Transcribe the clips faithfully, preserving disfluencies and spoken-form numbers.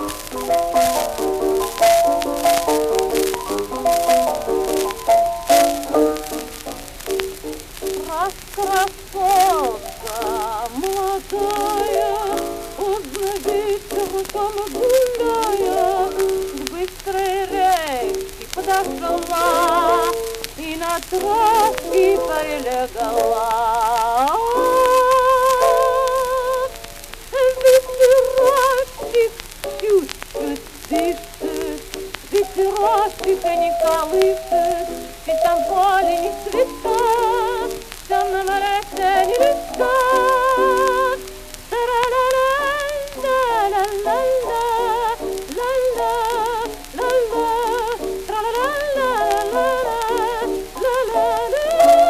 Красотка молодая, поздно вечером гуляя, к быстрой речке подошла и на травке прилегла. Ветерочек чуть-чуть дышит, ветерочек не колышет, ведь там поле не цветет, в темном лесе не листок. Та-ра-ра-ра-ла-ла-ла-ла, ла-ла-ла-ла, тра-ла-ла-ла-ла-ла-ла-ла.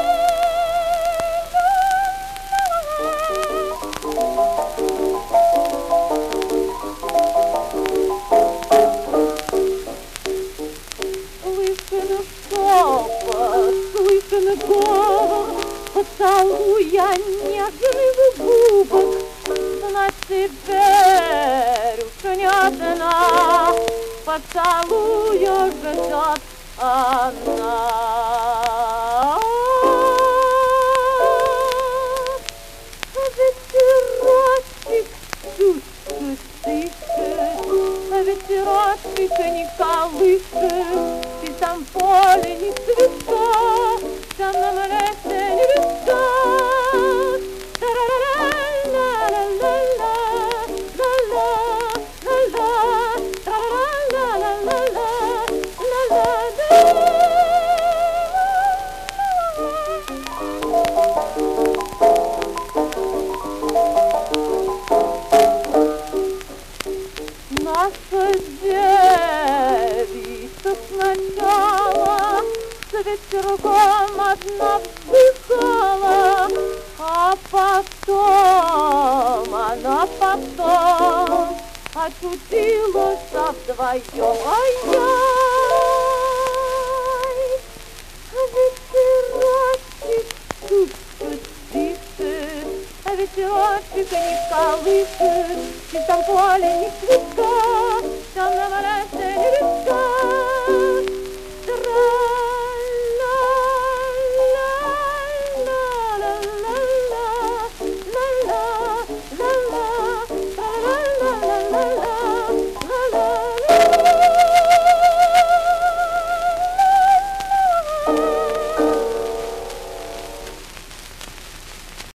Слышен шепот, слышен говор, поцелуя нежных губок, значит, верю, что не одна, поцелуя ждет она. Ветерочек чуть-чуть дышит, ветерочек не колышет, и там поле не цветет, в темном лесе не листок. Та-ра-ра-ра-ла-ла-ла-ла, ла-ла-ла-ла, тра-ра-ра-ла-ла-ла-ла, ла-ла-ла. Наша девица сначала с ветерком одна вздыхала, а потом, она потом очутилась вдвоем. Ай-яй, ветерочек чуть-чуть дышит, а ветерочек не колышет, и там поле не цветка, там на лесе не